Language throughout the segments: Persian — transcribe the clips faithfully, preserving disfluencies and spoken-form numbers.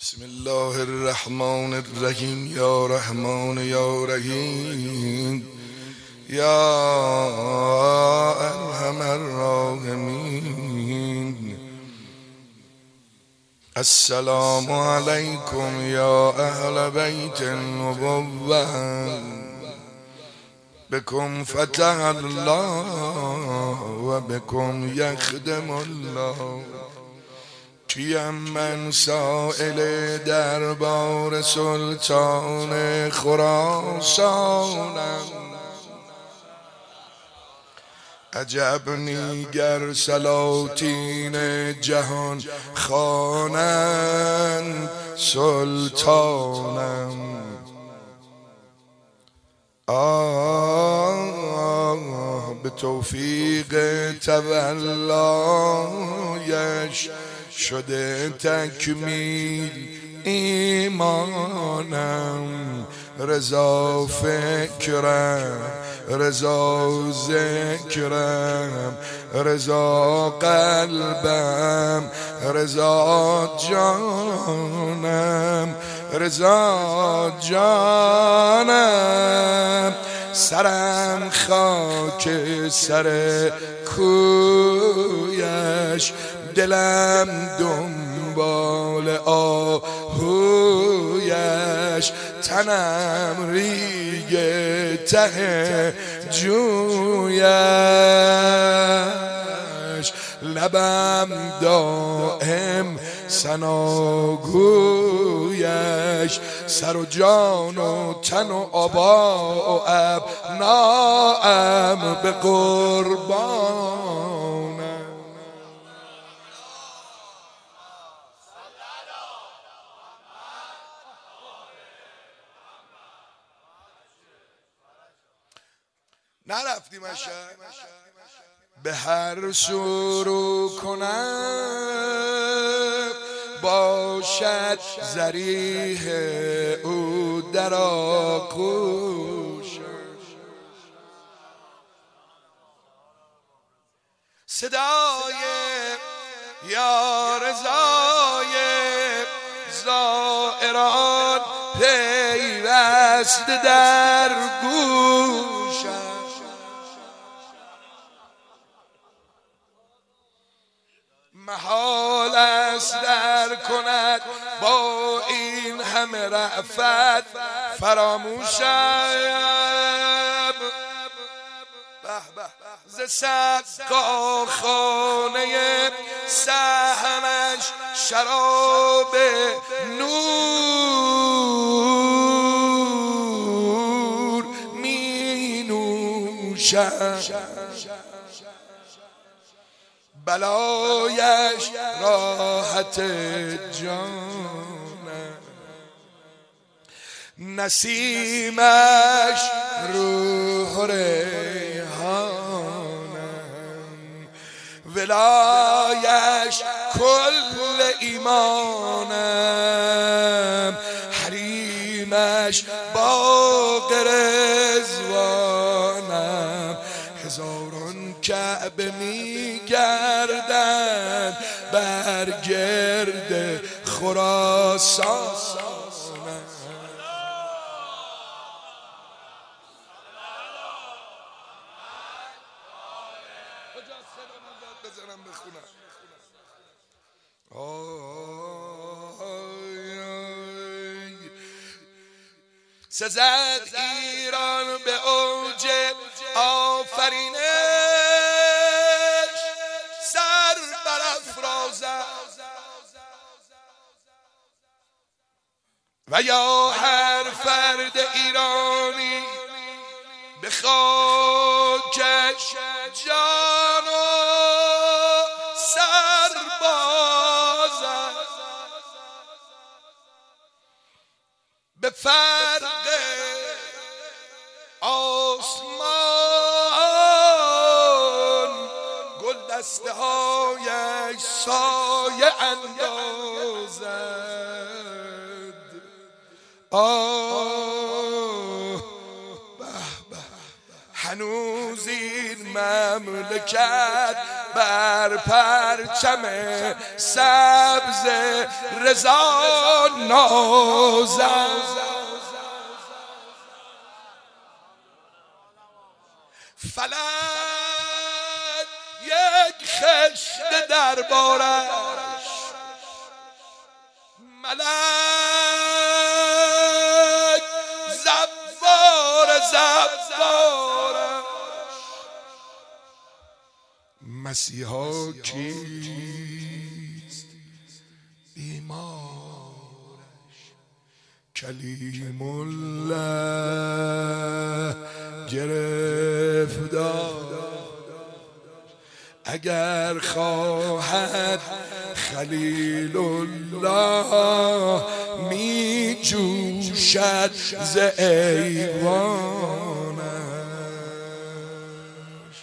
بسم الله الرحمن الرحیم یا رحمان یا رحیم یا ارحم الراحمین. السلام علیکم یا اهل بیت النبوة، بكم فتح الله و بكم یخدم الله. کیم من سائل دربار سلطان خراسانم، عجب نیگر سلاطین جهان خوانند سلطانم. آه به توفیق تولایش شده تکمیل ایمانم. رضا فکرم، رضا ذکرم، رضا قلبم، رضا جانم، رضا جانم. سرم خاک سر کویش، دلم دنبال آهویش، تنم ریگ ته جویش، لبم دائم ثناگویش. سر و جان و تن و آبا و ابناام به قربانم. نرفتیم اشار به هر سو کنم، باشد ذریح او در آغوش. صدای یا رضای زائران پیوست در گوشم. محال است در کند با این همه رأفت فراموشم. ز سقا خانه صحنش شراب نور می نوشم. بلایش راحت جانم، نسیمش روح ریحانم. ولایش کل ایمانم، حریمش باغ رضوانم. هزاران کعبه می گردند بر گرد خراسان. سزد ایران به اوج آفرینش، سر برافرازد و یا هر فرد ایرانی به خاکش جان و سر بازد. به فرق آسمان گل دسته هایش سایه اندازد. آه به به هنوز این مملکت بر پرچم سبز رضا نازم. فلک یک خشت دربارش، ملک زوار زوارش، مسیحا کیست بیمارش، کلیم الله گرفتار. اگر خواهد خلیل الله می جوشد ز ایوانش.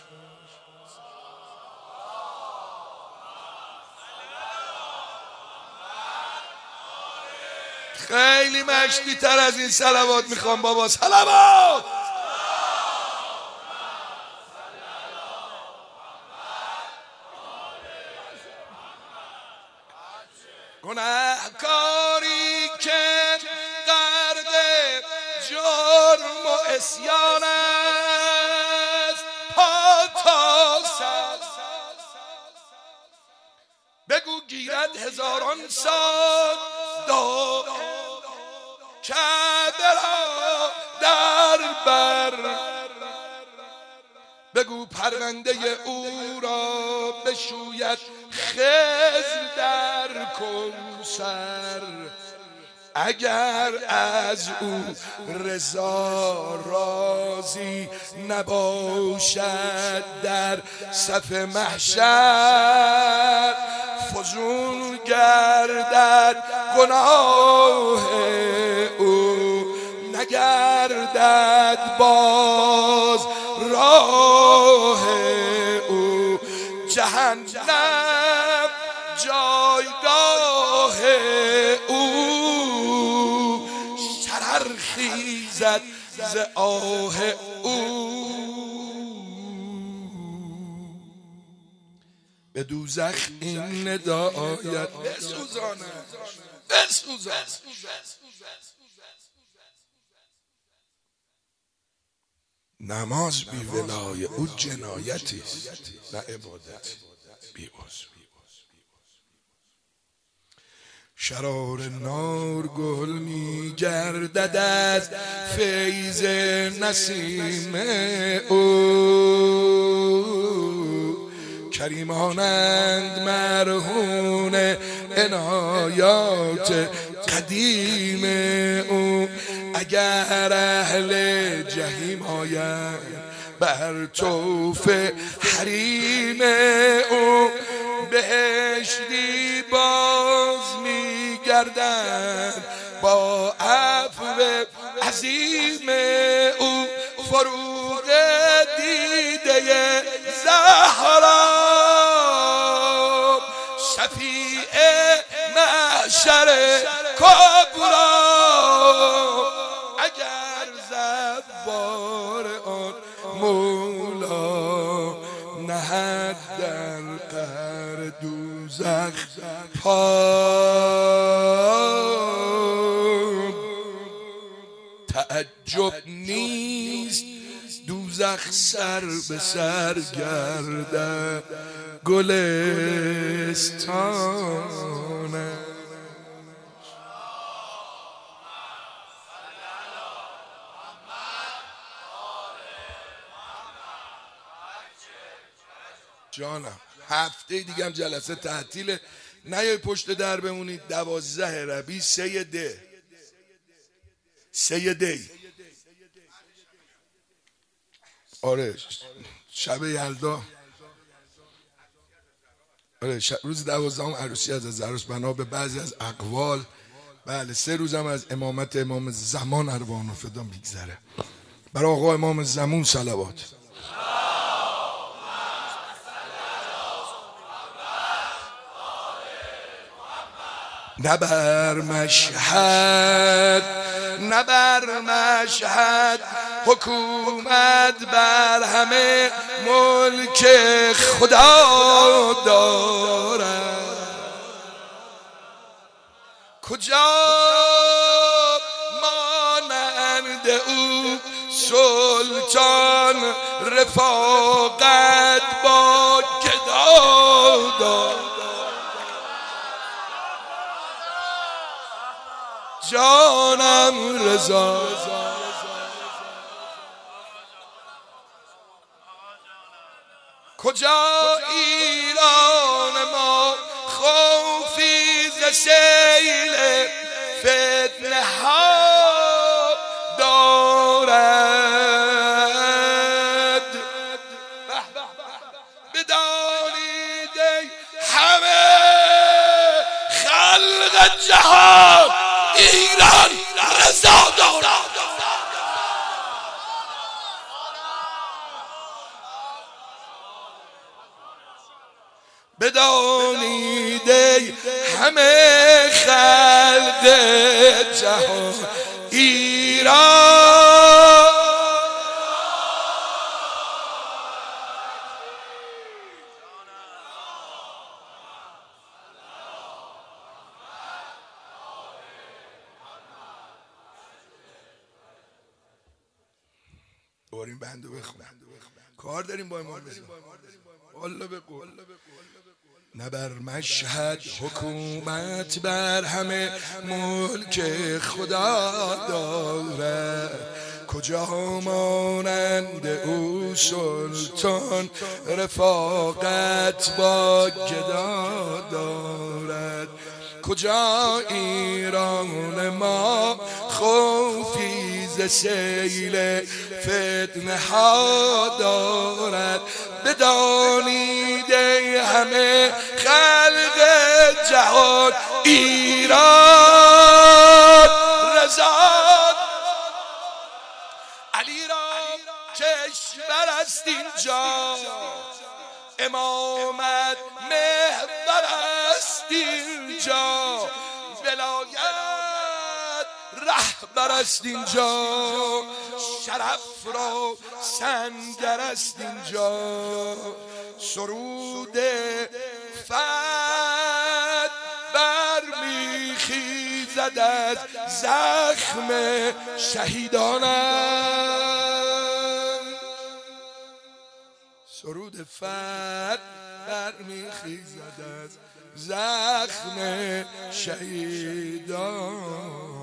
خیلی مشتی تر از این صلوات میخوام بابا. صلوات گناهکاری که غرق جرم و عصیان است، پا تا سر بگو گیرد هزاران سال دو کعبه را در بر. بگو پرونده او را بشوید خضر در کوثر. اگر از او رضا راضی نباشد در صف محشر، فزون گردد گناه او، نگردد باز راه او. جهنم جایگاه او، شرر خیزد ز آه او. به دوزخ این ندا آید بسوزانم بسوزانم. نماز بی ولای او جنایتی است، نه عبادت بی عضو. شرار نار گل می گردد از فیض نسیم او، کریمانند مرهون عنایات قدیم او. اگر اهل جحیم آیند بر طوف حریم او، بهشتی باز می گردند با عفو عظیم او. فروغ دیده زهرا شفیع محشر کبرا، اگر زوار آن مولا نهد در قعر دوزخ پا، تعجب نیست دوزخ سر به سر گردد گلستان. جانم هفته دیگه هم جلسه تعطیله، نیای پشت در بمونید. دوازده ربیع سه ده سه دی آره شب یلدا، آره شب روز دوازدهم عروسی از عروس بنا به بعضی از اقوال. بله سه روزم از امامت امام زمان اروان و فدا میگذره. برای آقا امام زمان صلوات. نه بر مشهد نه بر مشهد حکومت بر همه ملک خدا دارد. کجا مانند او سلطان رفاقت با گدا دارد. جانم رضا کجا ایران ما خوفی ز سیل فتنه ها دارد. بدانید ای همه خلق جهان ایران رضا دارد. بدانید ای همه خلق جهان ایران باریم بندو بخون. کار داریم با امام رضا. والله به قول نه بر مشهد حکومت بر همه ملک خدا دارد. کجا مانند او سلطان رفاقت با گدا دارد. کجا ایران ما خوفی ز سیل فتنه ها دارد. بدانید ای همه خلق جهان ایران رضا. علی را کشور است اینجا، امامت محور است اینجا، ولایت رهبر است اینجا، شرف را سنگر است اینجا. سرود فتح برمیخیزد از زخم شهیدانم. سرود فتح برمیخیزد از زخم شهیدان.